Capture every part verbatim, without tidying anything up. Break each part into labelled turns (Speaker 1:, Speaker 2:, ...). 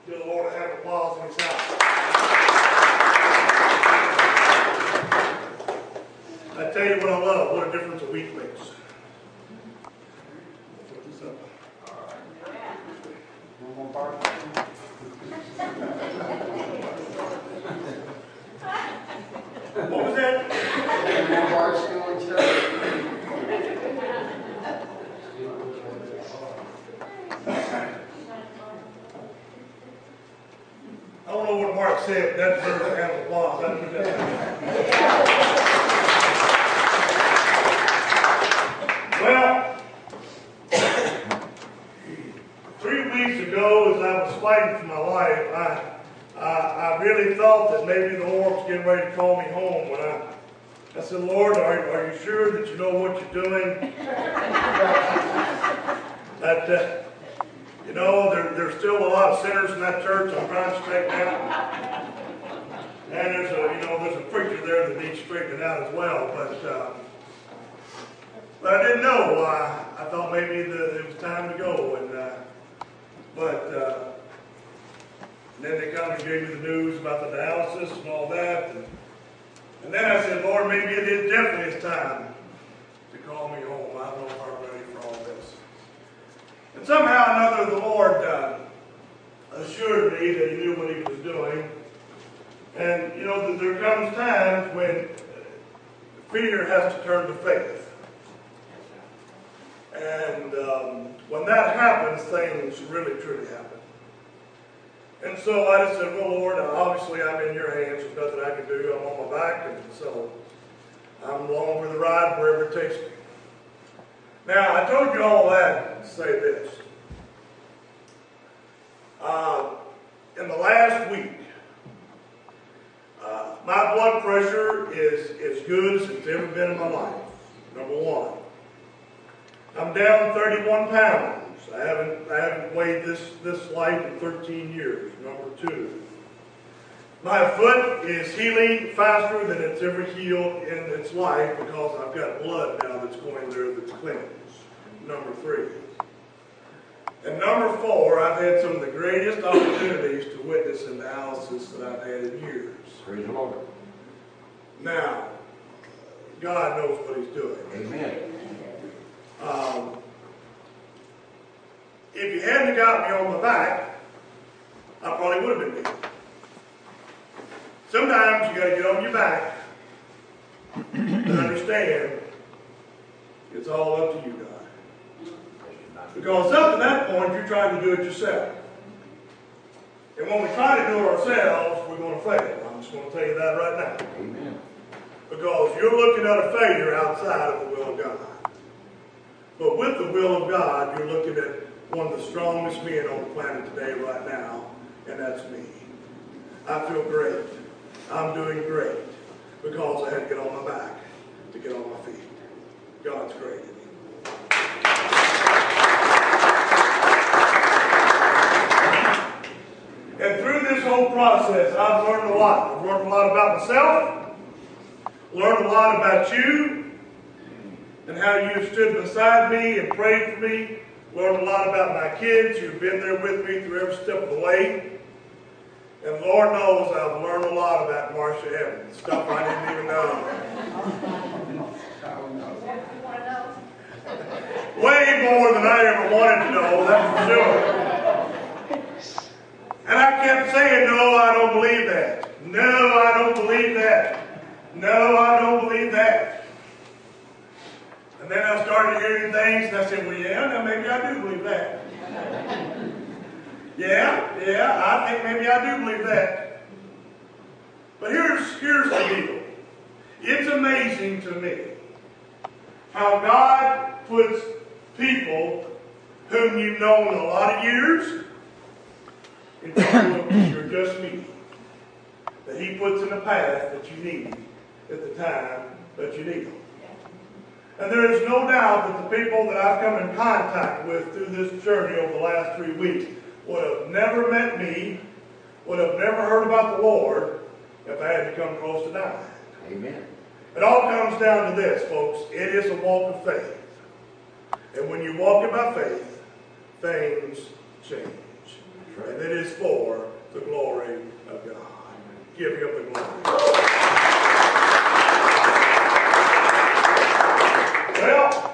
Speaker 1: Give the Lord a hand of applause in his house. I tell you what I love, what a difference a week makes. Put this up.
Speaker 2: One more part.
Speaker 1: What was that?
Speaker 2: One more part still in church.
Speaker 1: I don't know what Mark said, but that deserves a hand of applause. That's what that Well, three weeks ago, as I was fighting for my life, I, I, I really thought that maybe the Lord was getting ready to call me home. When I, I said, Lord, are, are you sure that you know what you're doing? that, uh, you know, there, there's still a lot of sinners in that church I'm trying to straighten out. And there's a, you know, there's a preacher there that needs straightening out as well. But, uh, But I didn't know. Uh, I thought maybe the, it was time to go. And uh, but uh, and then they come and gave me the news about the dialysis and all that. And, and then I said, Lord, maybe it is definitely is time to call me home. I don't know if I'm ready for all this. And somehow or another, the Lord uh, assured me that He knew what He was doing. And you know, there comes times when fear has to turn to faith. And um, when that happens, things really, truly happen. And so I just said, well, Lord, obviously I'm in your hands. There's nothing I can do. I'm on my back. And so I'm along for the ride wherever it takes me. Now, I told you all that to say this. Uh, in the last week, uh, my blood pressure is as good as it's ever been in my life, number one. I'm down thirty-one pounds. I haven't, I haven't weighed this, this light in thirteen years, number two. My foot is healing faster than it's ever healed in its life because I've got blood now that's going there that's cleansed, number three. And number four, I've had some of the greatest opportunities to witness in dialysis that I've had in years.
Speaker 2: Praise the Lord.
Speaker 1: Now, God knows what He's doing.
Speaker 2: Amen.
Speaker 1: Um, if you hadn't got me on my back, I probably would have been dead. Sometimes you got to get on your back and understand it's all up to you, God. Because up to that point, you're trying to do it yourself. And when we try to do it ourselves, we're going to fail. I'm just going to tell you that right now.
Speaker 2: Amen.
Speaker 1: Because you're looking at a failure outside of the will of God. But with the will of God, you're looking at one of the strongest men on the planet today right now, and that's me. I feel great. I'm doing great because I had to get on my back to get on my feet. God's great. And through this whole process, I've learned a lot. I've learned a lot about myself, learned a lot about you, and how you stood beside me and prayed for me. Learned a lot about my kids who've been there with me through every step of the way. And Lord knows I've learned a lot about Marcia Evans, stuff I didn't even know. Way more than I ever wanted to know, that's for sure. And I kept saying, no, I don't believe that. No, I don't believe that. No, I don't believe that. And then I started hearing things, and I said, well, yeah, now maybe I do believe that. yeah, yeah, I think maybe I do believe that. But here's, here's the deal. It's amazing to me how God puts people whom you've known a lot of years in front of you're just me. That He puts in a path that you need at the time that you need them. And there is no doubt that the people that I've come in contact with through this journey over the last three weeks would have never met me, would have never heard about the Lord if I had to come close to dying.
Speaker 2: Amen.
Speaker 1: It all comes down to this, folks. It is a walk of faith. And when you walk in by faith, things change.
Speaker 2: right.
Speaker 1: And it is for the glory of God. Give him the glory. Well,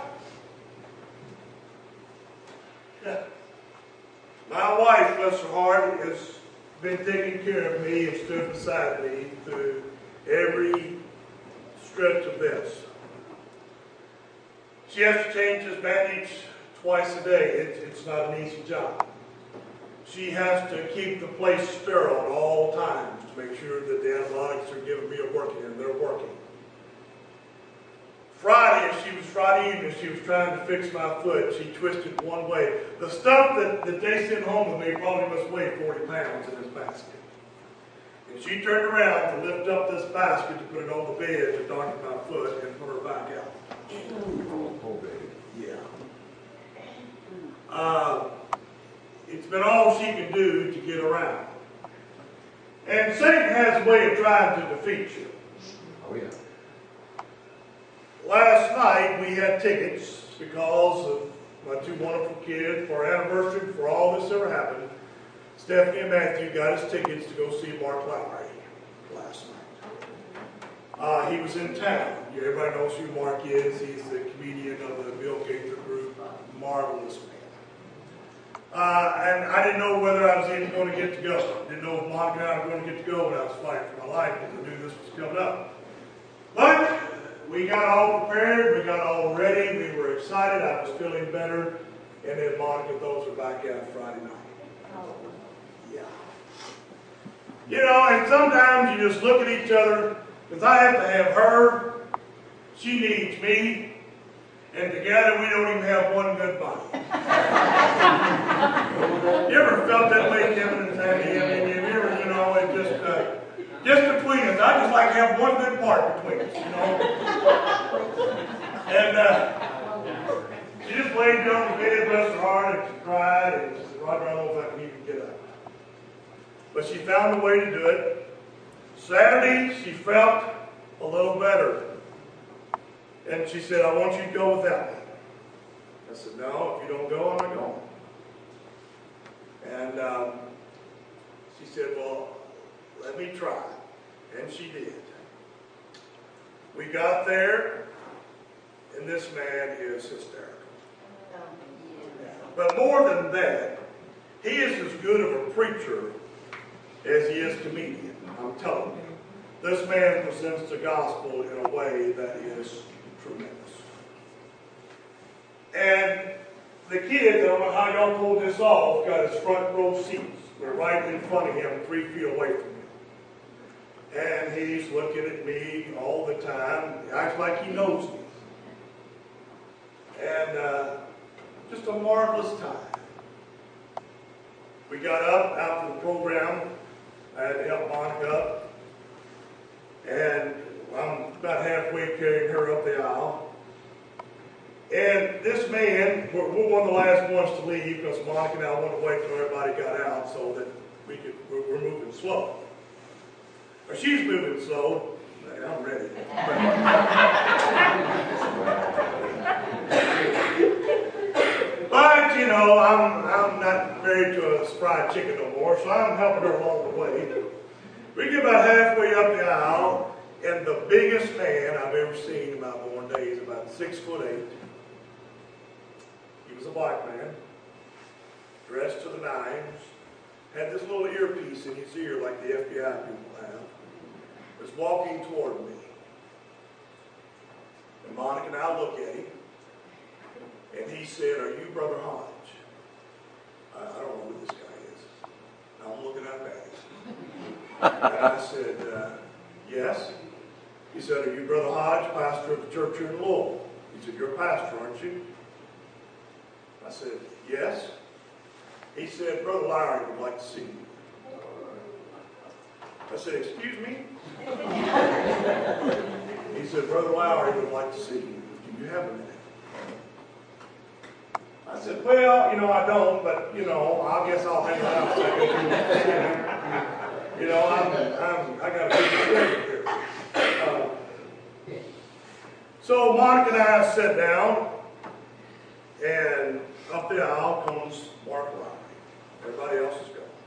Speaker 1: my wife, bless her heart, has been taking care of me and stood beside me through every stretch of this. She has to change his bandage twice a day. It's, it's not an easy job. She has to keep the place sterile at all times to make sure that the antibiotics are given me are working and they're working. Friday, as she was Friday evening, she was trying to fix my foot. She twisted one way. The stuff that, that they sent home with me probably must weigh forty pounds in this basket. And she turned around to lift up this basket to put it on the bed to darken my foot and put her back out.
Speaker 2: Oh, baby.
Speaker 1: Yeah. Uh, it's been all she can do to get around. And Satan has a way of trying to defeat you.
Speaker 2: Oh, yeah.
Speaker 1: Last night we had tickets because of my two wonderful kids for our anniversary, for all this ever happened. Stephanie and Matthew got us tickets to go see Mark Lowry last night. Uh, he was in town. Everybody knows who Mark is. He's the comedian of the Bill Gaither group. Marvelous man. Uh, and I didn't know whether I was even going to get to go. Didn't know if Monica and I were going to get to go, but I was fighting for my life because I knew this was coming up. But we got all prepared. We got all ready. We were excited. I was feeling better. And then Monica throws her back out Friday night. Yeah. You know, and sometimes you just look at each other, because I have to have her, she needs me, and together we don't even have one good body. You ever felt that way, Kevin and Sandy? I mean, you ever, you know, it just, uh, just between us. I just like to have one good part between us, you know. And uh, she just laid down on the bed, bless her heart, and she cried, and she said, Roger, I don't know if I can even get up. But she found a way to do it. Saturday, she felt a little better. And she said, I want you to go without me. I said, no, if you don't go, I'm not going. And um, she said, well, let me try. And she did. We got there, and this man is hysterical. But more than that, he is as good of a preacher as he is comedian. I'm telling you. This man presents the gospel in a way that is tremendous. And the kid, I don't know how y'all pulled this off, got his front row seats. We're right in front of him, three feet away from him. And he's looking at me all the time. He acts like he knows me. And uh, just a marvelous time. We got up after the program. I had to help Monica up. And I'm about halfway carrying her up the aisle. And this man, we're, we're one of the last ones to leave because Monica and I wanted to wait till everybody got out so that we could, we're, we're moving slow. Or she's moving slow. I'm ready. But, you know, I'm, I'm not married to a fried chicken no more, so I'm helping her along the way. We get about halfway up the aisle, and the biggest man I've ever seen in my born days, about six foot eight. He was a black man, dressed to the nines, had this little earpiece in his ear like the F B I people have, was walking toward me. And Monica and I look at him, and he said, are you Brother Hodge? I, I don't know who this guy is. I'm looking up at him. And I said, uh, yes. He said, are you Brother Hodge, pastor of the church here in Louisville? He said, you're a pastor, aren't you? I said, yes. He said, Brother Lowry would like to see you. I said, excuse me? He said, Brother Lowry would like to see you. Do you have a minute? I said, well, you know, I don't, but, you know, I guess I'll hang out a second. You know, I'm, I'm, I got a big schedule here. Uh, so Monica and I sat down, and up the aisle comes Mark Lowry. Everybody else is gone.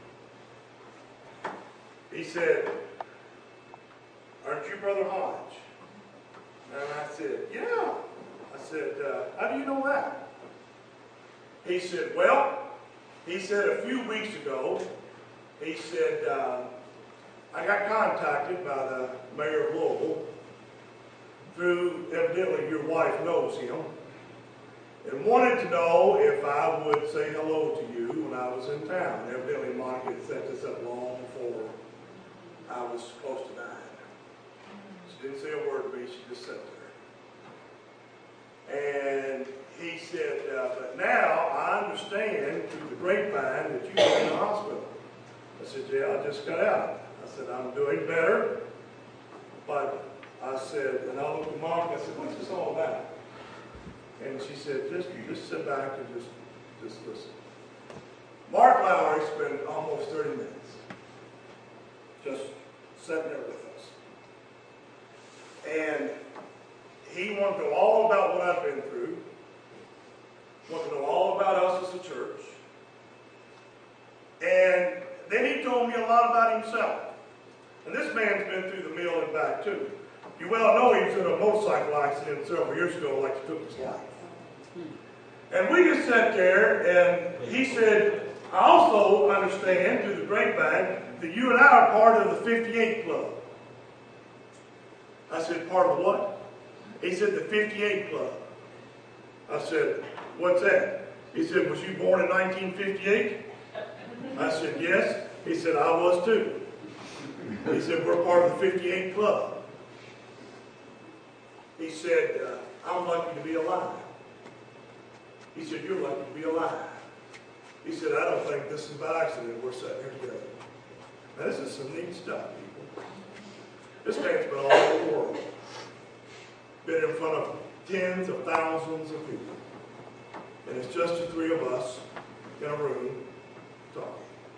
Speaker 1: he said, "Aren't you Brother Hodge?" And I said, "Yeah." I said, uh, "How do you know that?" He said, "Well," he said, "a few weeks ago," he said, uh, "I got contacted by the mayor of Louisville through, evidently your wife knows him, and wanted to know if I would say hello to you when I was in town." Evidently Monica had set this up long before I was supposed to die. She didn't say a word to me, she just sat there. And he said, uh, "But now I understand through the grapevine that you've been in the hospital." I said, "Yeah, I just got out." I said, "I'm doing better." But I said, and I looked at Monica, I said, "What's this all about?" And she said, just, just sit back and just, just listen. Mark Lowry spent almost thirty minutes just sitting there with us. And he wanted to know all about what I've been through, wanted to know all about us as a church. And then he told me a lot about himself. And this man's been through the mill and back too. You well know he was in a motorcycle accident several years ago, like he took his life. And we just sat there, and he said, "I also understand through the grapevine that you and I are part of the fifty-eight Club." I said, "Part of the what?" He said, "The fifty-eight Club." I said, "What's that?" He said, "Was you born in nineteen fifty-eight? I said, "Yes." He said, "I was too." He said, "We're part of the fifty-eight Club." He said, uh, "I'm lucky to be alive." He said, "You're lucky to be alive." He said, "I don't think this is by accident we're sitting here together." Now, this is some neat stuff, people. This man's been all over the world. Been in front of tens of thousands of people. And it's just the three of us in a room talking.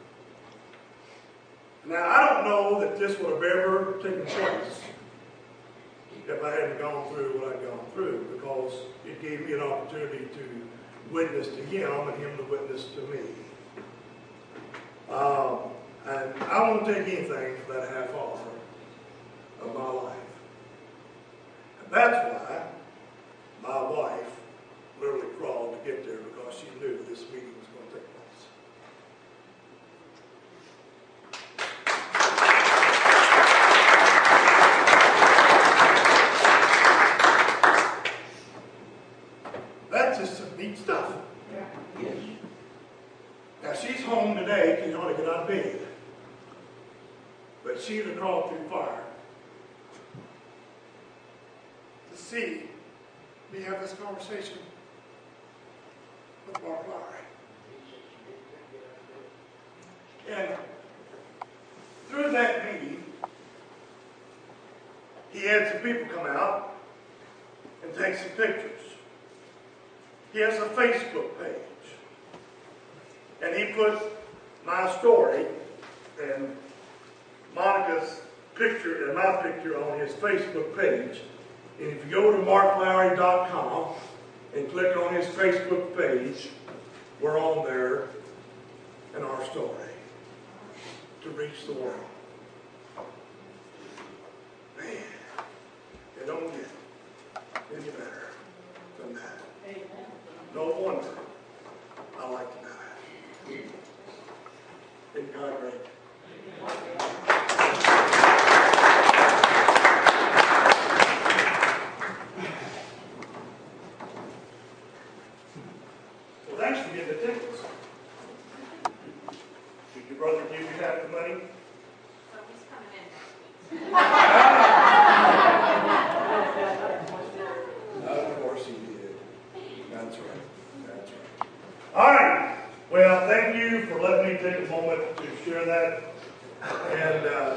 Speaker 1: Now, I don't know that this would have ever taken place if I hadn't gone through what I'd gone through, because it gave me an opportunity to witness to him and him to witness to me. Um, and I won't take anything for that half hour of my life. And that's why my wife literally crawled to get there, because she knew this meeting was going to take place. That's just some neat stuff.
Speaker 2: Yes.
Speaker 1: Now, she's home today, can hardly get out of bed. But she'd have crawled through fire to see me have this conversation with Mark Lowry. And through that meeting, he had some people come out and take some pictures. He has a Facebook page. And he put my story and Monica's picture and my picture on his Facebook page. And if you go to mark lowry dot com and click on his Facebook page, we're on there in our story to reach the world. Man, it don't get any better than that. No wonder I like to die. Isn't God great? Well, thanks for getting the tickets. Did your brother give you half the money?
Speaker 3: Well, he's coming in next week.
Speaker 1: Of course he did. That's right. That's right. All right. Well, thank you for letting me take a moment to share that. And uh,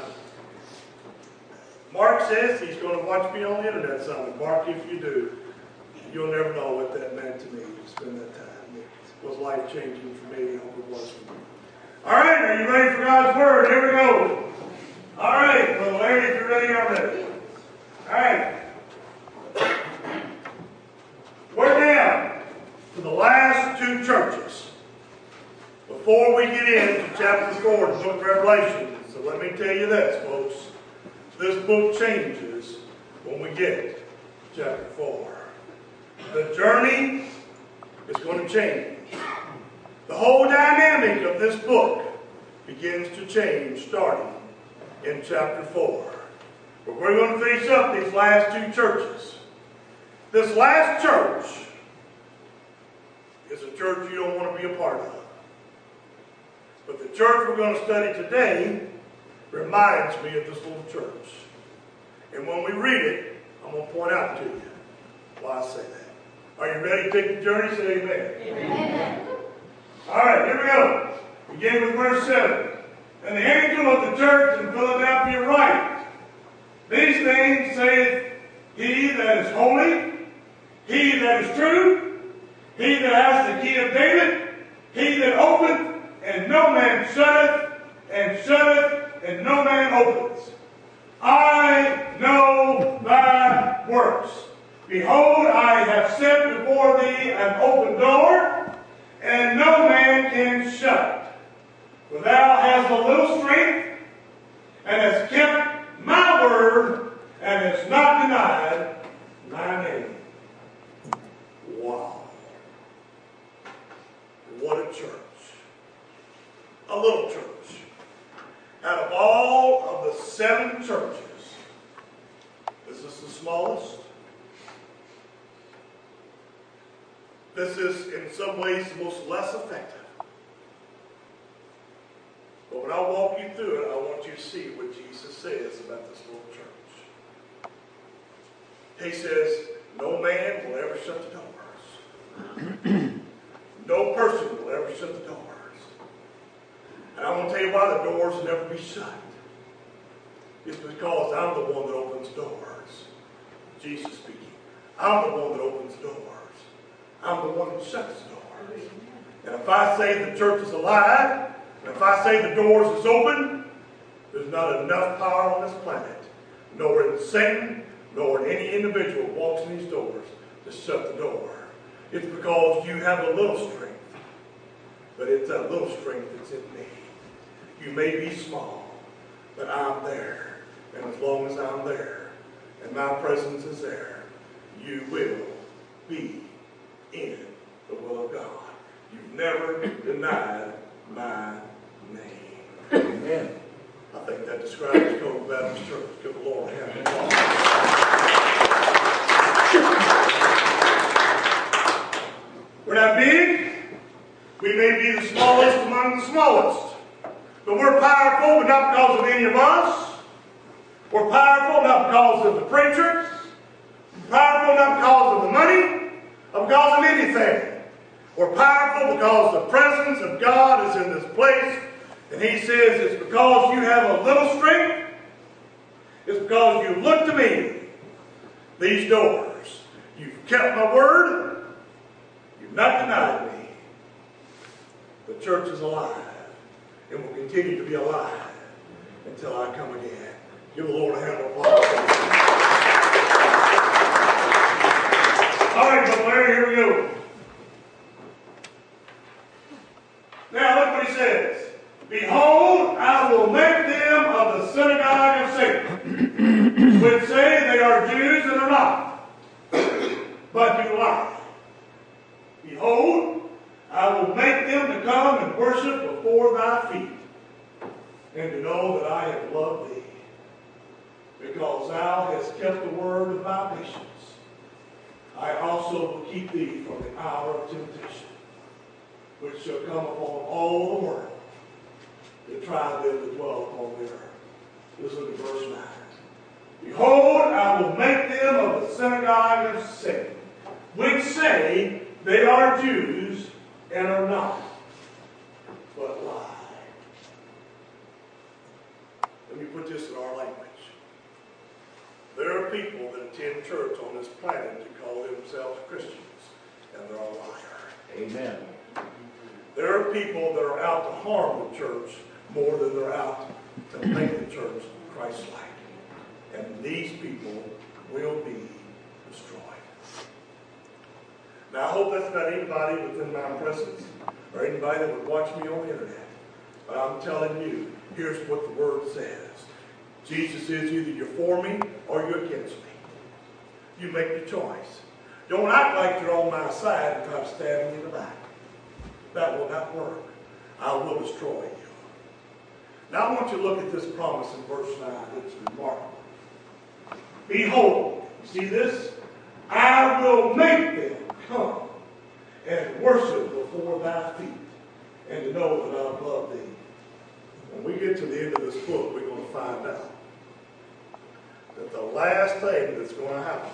Speaker 1: Mark says he's going to watch me on the internet Sunday. Mark, if you do, you'll never know what that meant to me to spend that time. It was life-changing for me. I hope it was for you. All right, are you ready for God's Word? Here we go. All right, well, Larry, if you're ready, I'm ready. All right. We're down to the last two churches before we get into chapter four of the book of Revelation. So let me tell you this, folks. This book changes when we get to chapter four. The journey is going to change. The whole dynamic of this book begins to change starting in chapter four. But we're going to finish up these last two churches. This last church is a church you don't want to be a part of. But the church we're going to study today reminds me of this little church. And when we read it, I'm going to point out to you why I say that. Are you ready to take the journey? Say amen. Amen. All right, here we go. Begin with verse seven. And the angel of the church in Philadelphia writes, these things saith he that is holy, he that is true, he that has the key of David, he that openeth, and no man shutteth, and shutteth, and no man opens. I know thy works. Behold, I have set before thee an open door, and no man can shut. For thou hast a little strength, and hast kept my word, and hast not denied my name. Wow. What a church. A little church. Out of all of the seven churches, this is the smallest. This is, in some ways, the most less effective. But when I walk you through it, I want you to see what Jesus says about this little church. He says, no man will ever shut the doors. No person will ever shut the doors. And I'm going to tell you why the doors will never be shut. It's because I'm the one that opens doors. Jesus speaking. I'm the one that opens doors. I'm the one that shuts doors. And if I say the church is alive, and if I say the doors is open, there's not enough power on this planet, nor in Satan, nor in any individual who walks in these doors, to shut the door. It's because you have a little strength, but it's that little strength that's in me. You may be small, but I'm there. And as long as I'm there, and my presence is there, you will be in the will of God. You've never denied my name.
Speaker 2: Amen.
Speaker 1: I think that describes Covenant Baptist Church. Give the Lord a hand. We're not big. We may be the smallest among the smallest. But we're powerful, but not because of any of us. We're powerful not because of the preachers. We're powerful not because of the money, or because of anything. We're powerful because the presence of God is in this place. And he says it's because you have a little strength. It's because you look to me. These doors. You've kept my word. You've not denied me. The church is alive. And will continue to be alive until I come again. Give the Lord a hand of applause. All right, but Larry, here we go. Now look what he says. Behold, I will make them of the synagogue of Satan, which say they are Jews and are not, but do lie. Behold, I will make them to come and worship before thy feet, and to know that I have loved thee, because thou hast kept the word of my patience. I also will keep thee from the hour of temptation, which shall come upon all the world, to try them that dwell upon the earth. Listen to verse nine. Behold, I will make them of the synagogue of Satan, which say they are Jews and are not, but lie. Let me put this in our language. There are people that attend church on this planet to call themselves Christians, and they're a liar.
Speaker 2: Amen.
Speaker 1: There are people that are out to harm the church more than they're out to make the church Christ-like. And these people will be destroyed. Now, I hope that's not anybody within my presence or anybody that would watch me on the internet. But I'm telling you, here's what the word says. Jesus is either you're for me or you're against me. You make your choice. Don't act like you're on my side and try to stab me in the back. That will not work. I will destroy you. Now I want you to look at this promise in verse nine. It's remarkable. Behold, you see this? I will make them come and worship before thy feet, and to know that I love thee. When we get to the end of this book, we're going to find out that the last thing that's going to happen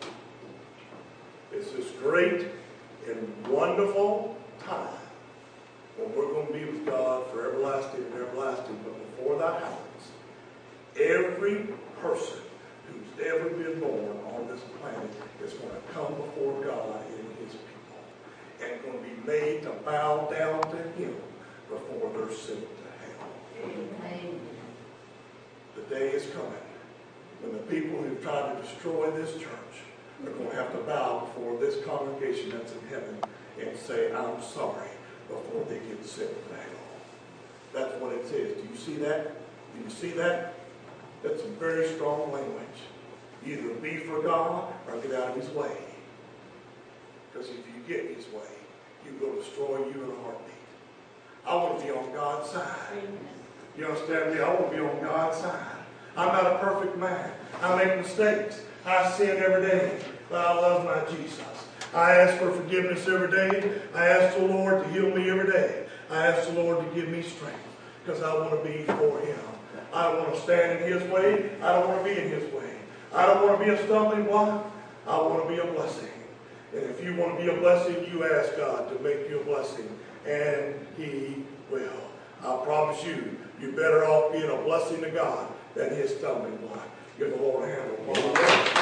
Speaker 1: is this great and wonderful time when we're going to be with God for everlasting and everlasting. But before that happens, every person who's ever been born on this planet is going to come before God and his people and going to be made to bow down to him before they're sent to hell. Amen. The day is coming when the people who tried to destroy this church are going to have to bow before this congregation that's in heaven and say, I'm sorry, before they get sent to hell. That's what it says. Do you see that? Do you see that? That's some very strong language. Either be for God or get out of his way. Because if you get his way, he will destroy you in a heartbeat. I want to be on God's side. You understand me? I want to be on God's side. I'm not a perfect man. I make mistakes. I sin every day. But I love my Jesus. I ask for forgiveness every day. I ask the Lord to heal me every day. I ask the Lord to give me strength. Because I want to be for him. I don't want to stand in his way. I don't want to be in his way. I don't want to be a stumbling block. I want to be a blessing. And if you want to be a blessing, you ask God to make you a blessing. And he will. I promise you, you're better off being a blessing to God than his stumbling block. Give the Lord a hand of applause.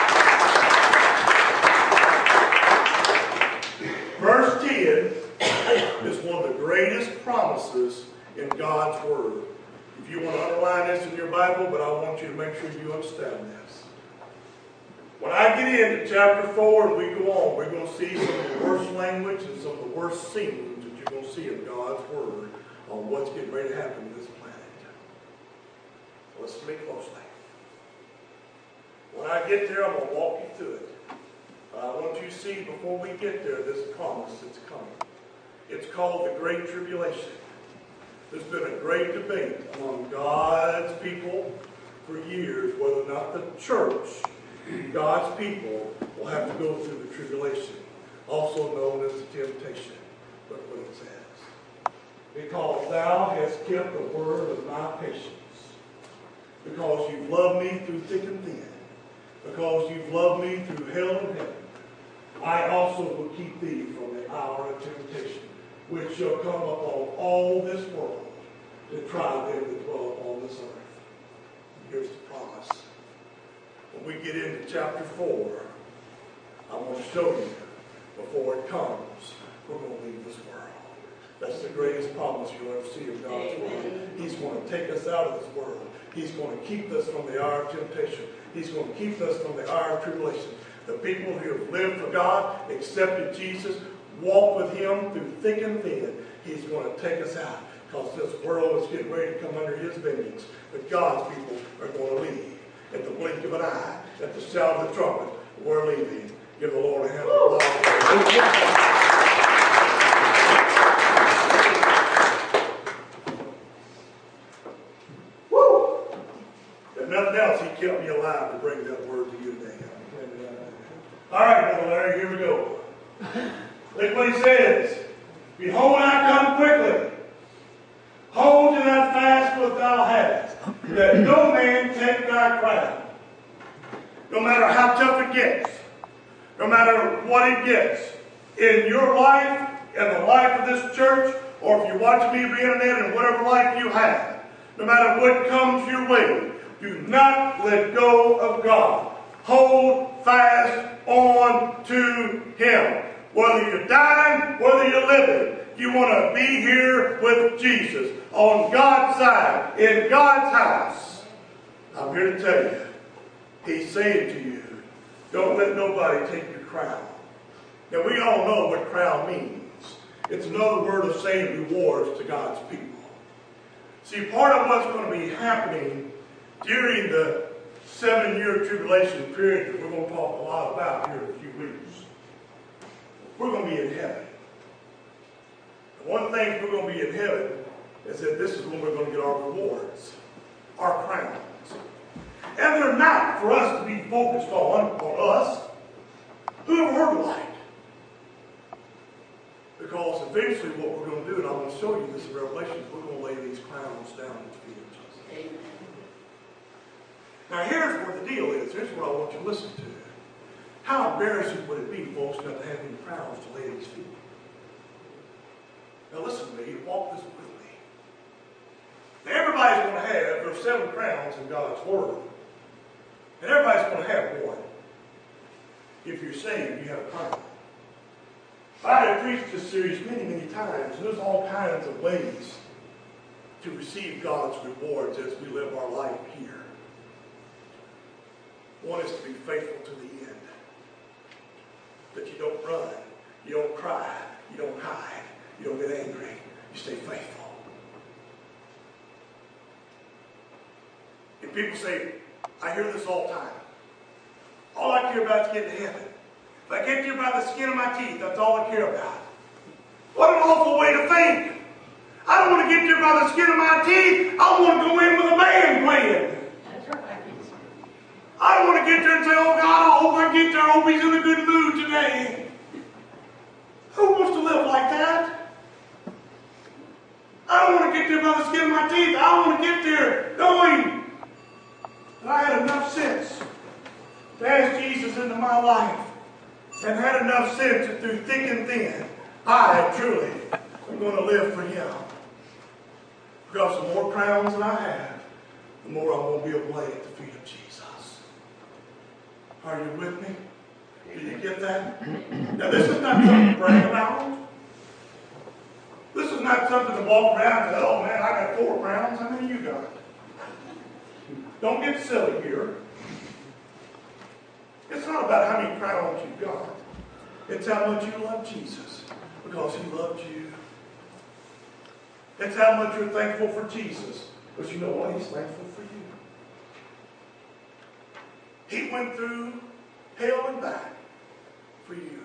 Speaker 1: Verse ten is one of the greatest promises in God's Word. If you want to underline this in your Bible, but I want you to make sure you understand this. When I get into chapter four and we go on, we're going to see some of the worst language and some of the worst scenes that you're going to see in God's Word on what's getting ready to happen to this planet. Listen to me closely. When I get there, I'm going to walk you through it. But I want you to see before we get there this promise that's coming. It's called the Great Tribulation. There's been a great debate among God's people for years whether or not the church, God's people, will have to go through the tribulation, also known as the temptation. Look what it says. Because thou hast kept the word of my patience. Because you've loved me through thick and thin. Because you've loved me through hell and heaven. I also will keep thee from the hour of temptation, which shall come upon all this world to try them that dwell upon this earth. Here's the promise. When we get into chapter four, I want to show you, before it comes, we're going to leave this world. That's the greatest promise you'll ever see in God's Word. He's going to take us out of this world. He's going to keep us from the hour of temptation. He's going to keep us from the hour of tribulation. The people who have lived for God, accepted Jesus, walked with him through thick and thin, he's going to take us out. Because this world is getting ready to come under his vengeance. But God's people are going to leave. At the blink of an eye, at the sound of the trumpet, we're leaving. Give the Lord a hand of applause. Nothing else, he kept me alive to bring that word to you today. All right, Brother Larry, here we go. Look what he says. Behold, I come quickly. Hold to that fast what thou hast, that no man take thy crown. No matter how tough it gets, no matter what it gets, in your life, in the life of this church, or if you watch me on the internet and whatever life you have, no matter what comes your way, do not let go of God. Hold fast on to him. Whether you're dying, whether you're living, you want to be here with Jesus on God's side, in God's house. I'm here to tell you, he's saying to you, don't let nobody take your crown. Now, we all know what crown means. It's another word of saying rewards to God's people. See, part of what's going to be happening during the seven-year tribulation period that we're going to talk a lot about here in a few weeks, we're going to be in heaven. And one of the things we're going to be in heaven is that this is when we're going to get our rewards, our crowns. And they're not for us to be focused on, on us. Who ever heard of light? Because eventually what we're going to do, and I'm going to show you this in Revelation, we're going to lay these crowns down at the feet of Jesus. Amen. Now here's what the deal is. Here's what I want you to listen to. How embarrassing would it be, folks, not to have any crowns to lay at his feet? Now listen to me. Walk this with me. Now everybody's going to have, there are seven crowns in God's Word. And everybody's going to have one. If you're saved, you have a crown. I have preached this series many, many times, and there's all kinds of ways to receive God's rewards as we live our life here. One is to be faithful to the end. That you don't run, you don't cry, you don't hide, you don't get angry, you stay faithful. If people say, I hear this all the time, all I care about is getting to heaven. If I get there by the skin of my teeth, that's all I care about. What an awful way to think. I don't want to get there by the skin of my teeth. I want to go in with a band playing. That's right. I don't want to get there and say, oh God, I hope I get there. I hope he's in a good mood today. Who wants to live like that? I don't want to get there by the skin of my teeth. I want to get there knowing that I had enough sense to ask Jesus into my life. And had enough sense that through thick and thin, I truly am going to live for him. Because the more crowns that I have, the more I'm going to be able to lay at the feet of Jesus. Are you with me? Did you get that? Now this is not something to brag about. This is not something to walk around and say, oh man, I got four crowns. How many you got? Don't get silly here. It's not about how many crowns you've got. It's how much you love Jesus because he loved you. It's how much you're thankful for Jesus because you know what? He's thankful for you. He went through hell and back for you.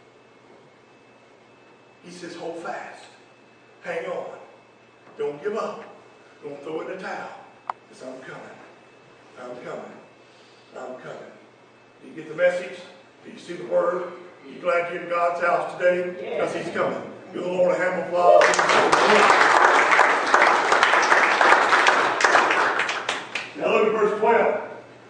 Speaker 1: He says, hold fast. Hang on. Don't give up. Don't throw it in the towel. Because I'm coming. I'm coming. I'm coming. Do you get the message? Do you see the word? Are you glad you're in God's house today? Because he's coming. Give the Lord a hand of applause. Now look at verse twelve.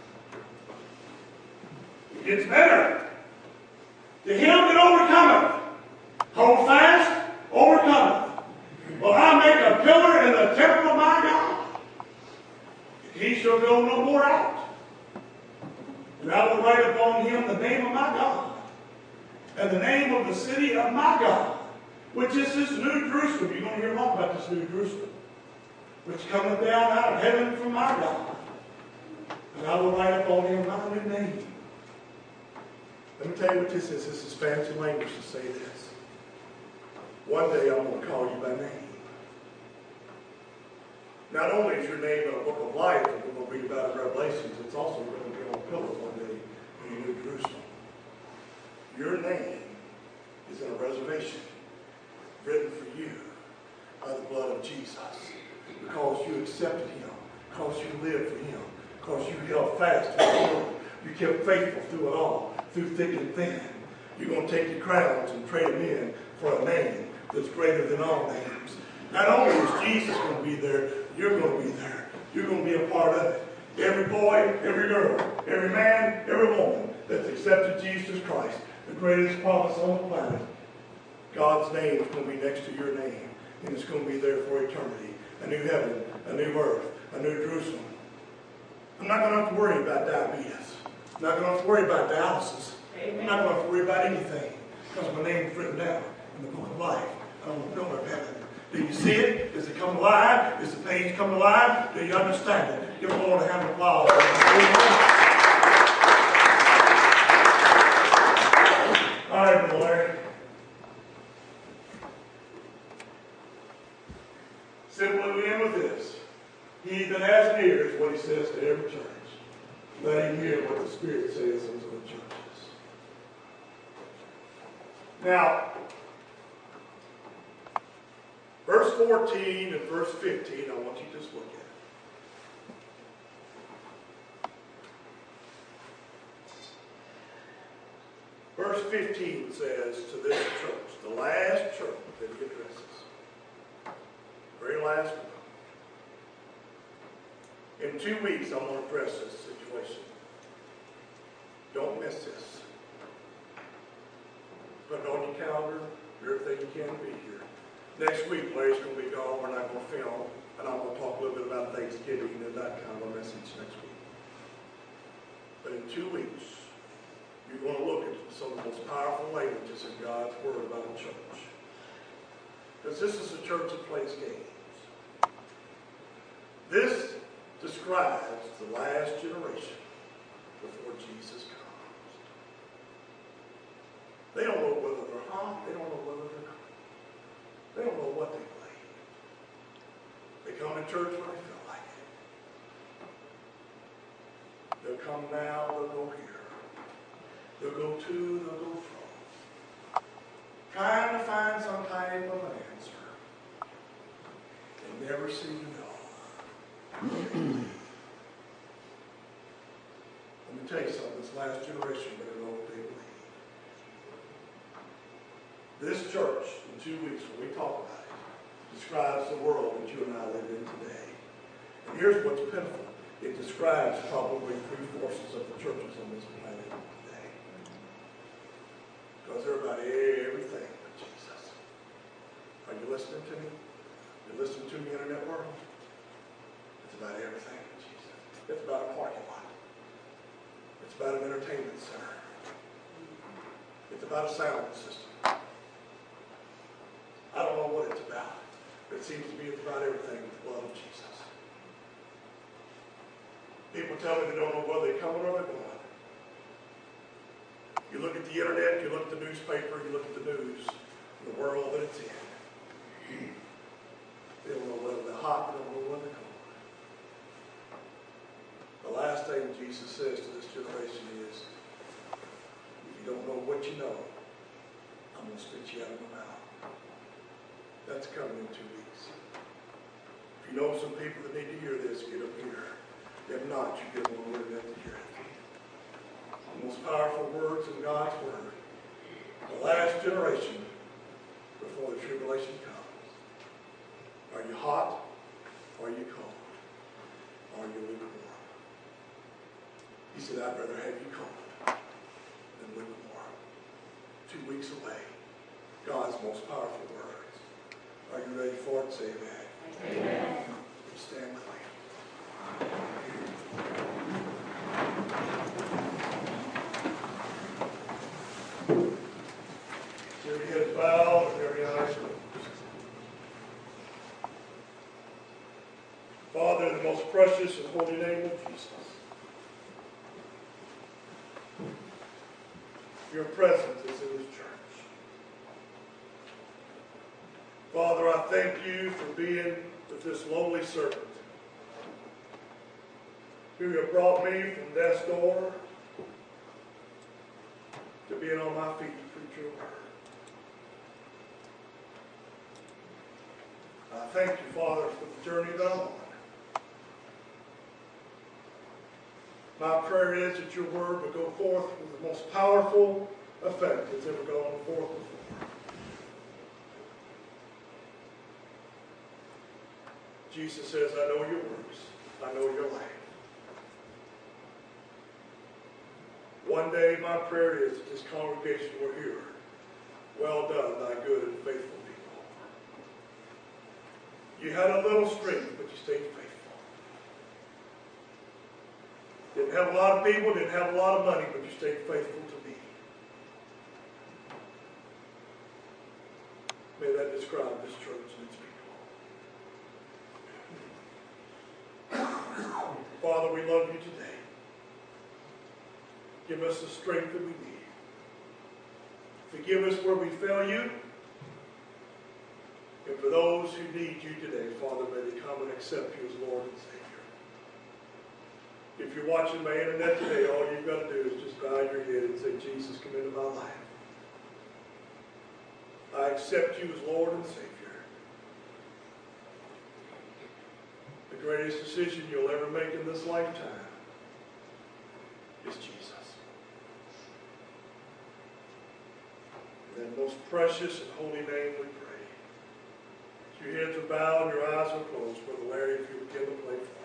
Speaker 1: It gets better. To him that overcometh, hold fast, overcometh. Will I make a pillar in the temple of my God? He shall go no more out. And I will write upon him the name of my God, and the name of the city of my God, which is this new Jerusalem. You're going to hear a lot about this new Jerusalem, which cometh down out of heaven from my God. And I will write upon him my new name. Let me tell you what this is. This is fancy language to say this. One day I'm going to call you by name. Not only is your name in a book of life that we're going to read about in Revelations, it's also going to be on a pillar one day in the New Jerusalem. Your name is in a reservation written for you by the blood of Jesus. Because you accepted him, because you lived for him, because you held fast to the Lord. You kept faithful through it all, through thick and thin. You're going to take your crowns and trade them in for a name that's greater than all names. Not only is Jesus going to be there, you're going to be there. You're going to be a part of it. Every boy, every girl, every man, every woman that's accepted Jesus Christ, the greatest promise on the planet, God's name is going to be next to your name. And it's going to be there for eternity. A new heaven, a new earth, a new Jerusalem. I'm not going to have to worry about diabetes. I'm not going to have to worry about dialysis. Amen. I'm not going to have to worry about anything. Because my name is written down in the book of life. I don't know of heaven. Do you see it? Does it come alive? Does the page come alive? Do you understand it? Give the Lord a hand of applause. All right, Brother Larry. Simply we end with this. that has an ear is what he says to every church. Let him hear what the Spirit says unto the churches. Now, verse fourteen and verse fifteen, I want you to just look at it. Verse fifteen says, to this church, the last church that he addresses, very last one. In two weeks, I'm going to address this situation. Don't miss this. Put it on your calendar, do everything you can to be here. Next week, Larry's going to be gone. We're not going to film, and I'm going to talk a little bit about Thanksgiving and that kind of a message next week. But in two weeks, you're going to look at some of the most powerful languages in God's Word about a church. Because this is a church that plays games. This describes the last generation before Jesus comes. They don't know whether they're hot. They don't know whether they're cold. They don't know what they believe. They come to church when they feel like it. They'll come now, they'll go here. They'll go to, they'll go from. Trying to find some type of an answer. They never seem to know. Let me tell you something. This last generation better know what they believe. This church, in two weeks when we talk about it, describes the world that you and I live in today. And here's what's pitiful. It describes probably three-fourths of the churches on this planet today. Because they're about everything but Jesus. Are you listening to me? You listening to me, internet world? It's about everything but Jesus. It's about a parking lot. It's about an entertainment center. It's about a sound system. I don't know what it's about, but it seems to me it's about everything with the blood of Jesus. People tell me they don't know whether they're coming or they're going. You look at the internet, you look at the newspaper, you look at the news, the world that it's in. They don't know whether they're hot, they don't know whether they're cold. The last thing Jesus says to this generation is, if you don't know what you know, I'm going to spit you out of my mouth. That's coming in two weeks. If you know some people that need to hear this, get up here. If not, you get one word to hear it. The most powerful words in God's Word. The last generation before the tribulation comes. Are you hot? Are you cold? Are you lukewarm? He said, I'd rather have you cold than lukewarm. Two weeks away. God's most powerful words. Are you ready for it? Say amen. Amen. Stand clean. Every head is bowed and every eye is closed. Father, in the most precious and holy name of Jesus, your presence is in this church. Father, I thank you for being with this lowly servant who have brought me from death's door to being on my feet to preach your word. I thank you, Father, for the journey that I'm on. My prayer is that your word will go forth with the most powerful effect that's ever gone forth before. Jesus says, I know your works. I know your life. One day my prayer is that this congregation will hear, well done, thy good and faithful people. You had a little strength, but you stayed faithful. Didn't have a lot of people, didn't have a lot of money, but you stayed faithful to me. May that describe this church and its people. Father, we love you today. Give us the strength that we need. Forgive us where we fail you. And for those who need you today, Father, may they come and accept you as Lord and Savior. If you're watching my internet today, all you've got to do is just bow your head and say, Jesus, come into my life. I accept you as Lord and Savior. The greatest decision you'll ever make in this lifetime is Jesus. In that most precious and holy name we pray. Your heads are bowed and your eyes are closed. Brother Larry, if you would give a play for